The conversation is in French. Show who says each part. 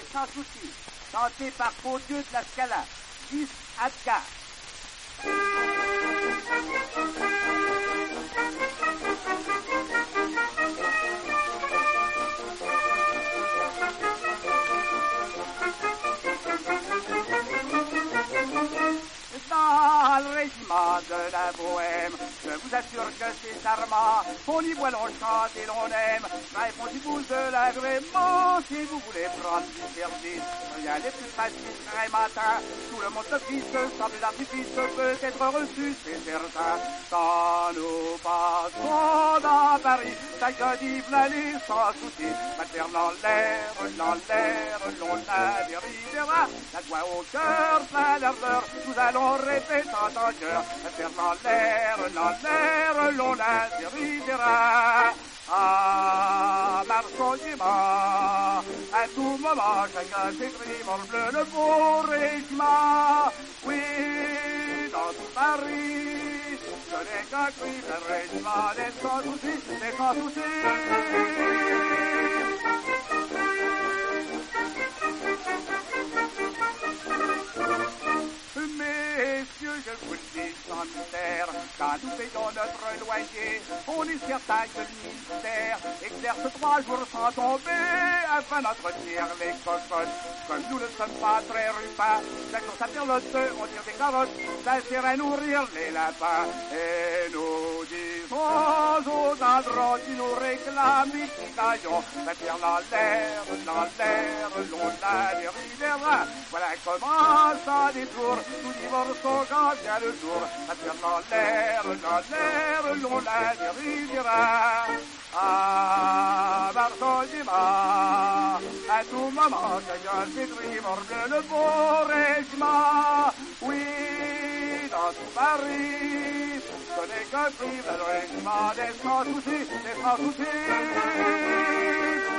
Speaker 1: sans souci, chanté par Beau Dieu de la Scala, 10 à 4. Dans le régiment de la Bohème, je vous assure que c'est charmant, on y voit, l'on chante et l'on aime. Répondez-vous de l'agrément, si vous voulez prendre du service, rien n'est plus facile très matin, tout le monde se fiche, sans plus d'artifice, peut être reçu, c'est certain. Quand nous passons dans Paris, chaque jeudi l'année sans souci, maternant l'air, l'on la déridera, la joie au cœur, plein d'ardeur, nous allons répéter en cœur, maternant l'air, l'on la déridera. Ah, Marceau-Dumas, à tout moment, chacun s'écrit, mon bleu, le beau régiment. Oui, dans tout Paris, ce n'est qu'un cri, le régiment des sans soucis, des sans soucis. Messieurs, je vous le dis sans mystère, quand nous payons notre loyer, on est certain que le ministère exerce 3 jours sans tomber, afin d'entretenir les cocottes. Comme nous ne sommes pas très rupins, chaque jour ça perlotte, on tire des carottes, ça sert à nourrir les lapins. Et nous disons aux endroits qui nous réclament et qui gagnons, la terre dans l'air, l'on la déridera. Voilà comment ça détourne, nous divorçons quand vient le jour, la terre dans l'air, l'on la déridera. Ah, Marceau-Dumas, à tout moment, chacun s'écrit, morbleu, le beau régiment. Oui, dans tout Paris, ce n'est qu'un prix, le régiment des sans soucis, des sans soucis.